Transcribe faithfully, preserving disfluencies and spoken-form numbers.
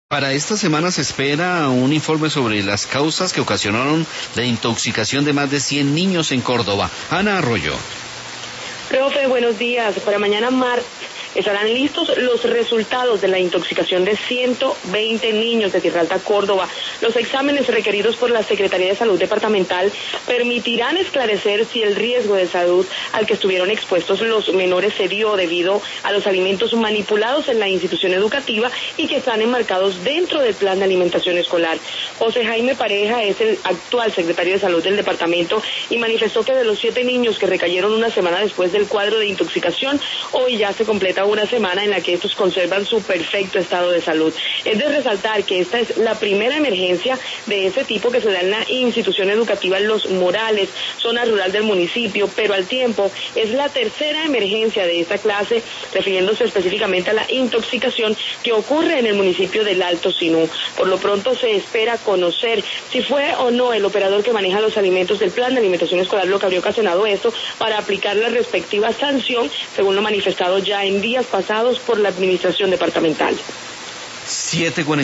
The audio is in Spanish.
Para esta semana se espera un informe sobre las causas que ocasionaron la intoxicación de más de cien niños en Córdoba. Ana Arroyo. Profe, buenos días. Para mañana martes estarán listos los resultados de la intoxicación de ciento veinte niños de Tierra Alta, Córdoba. Los exámenes requeridos por la Secretaría de Salud Departamental permitirán esclarecer si el riesgo de salud al que estuvieron expuestos los menores se dio debido a los alimentos manipulados en la institución educativa y que están enmarcados dentro del plan de alimentación escolar. José Jaime Pareja es el actual secretario de Salud del departamento y manifestó que de los siete niños que recayeron una semana después del cuadro de intoxicación, hoy ya se completa una semana en la que estos conservan su perfecto estado de salud. Es de resaltar que esta es la primera emergencia de ese tipo que se da en la institución educativa Los Morales, zona rural del municipio, pero al tiempo es la tercera emergencia de esta clase, refiriéndose específicamente a la intoxicación que ocurre en el municipio del Alto Sinú. Por lo pronto se espera conocer si fue o no el operador que maneja los alimentos del plan de alimentación escolar lo que habría ocasionado esto, para aplicar la respectiva sanción, según lo manifestado ya en días pasados por la administración departamental. siete